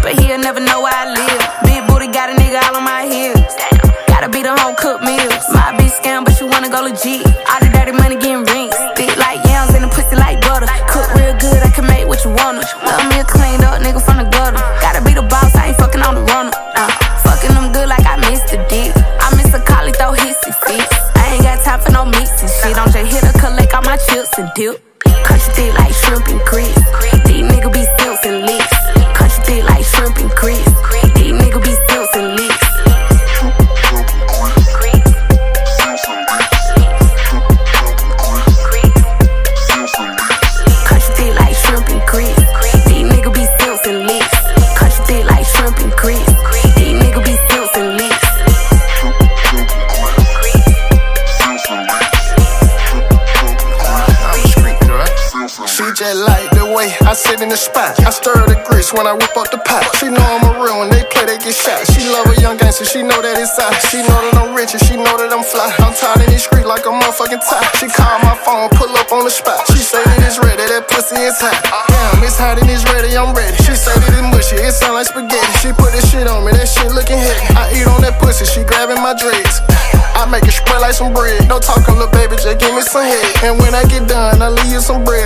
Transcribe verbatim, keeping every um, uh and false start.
but he'll never know where I live. Big booty got a nigga all on my heels. Gotta be the home cooked meals. My bitch scam, but you wanna go legit. All the dirty money getting rinsed. Thick like yams and the pussy like butter. Cook real good, I can make what you wanna. Love me a cleaned up nigga from the gutter. Gotta be the boss, I ain't fucking on the runner. Nah, fucking them good like I missed a dick. I miss a collie, throw hissy fits. I ain't got time for no mixing shit. I'm just here to collect all my chips and dip. Cut you thick like shrimp and grits. These niggas be stilts and licks. Cut you thick like shrimp and grits. These niggas be stilts and licks. Cut you thick like shrimp and grits. These niggas be stilts and licks. Cut you thick like shrimp and grits. These niggas be stilts and licks. She just like the way I sit in the spot. I stir the grits when I whip up the pot. She know I'm a real, when they play they get shot. She love a young gangster, she know that it's out. She know that I'm rich and she know that I'm fly. I'm tired in these streets like a motherfucking tie. She call my phone, pull up on the spot. She say that it's ready, that pussy is hot. Damn, it's hot and it's ready, I'm ready. She say that it's mushy, it sound like spaghetti. She put this shit on me, that shit looking heavy. I eat on that pussy, she grabbing my dreads. I make it spread like some bread. No talking, little baby, just give me some head. And when I get done, I leave you some bread.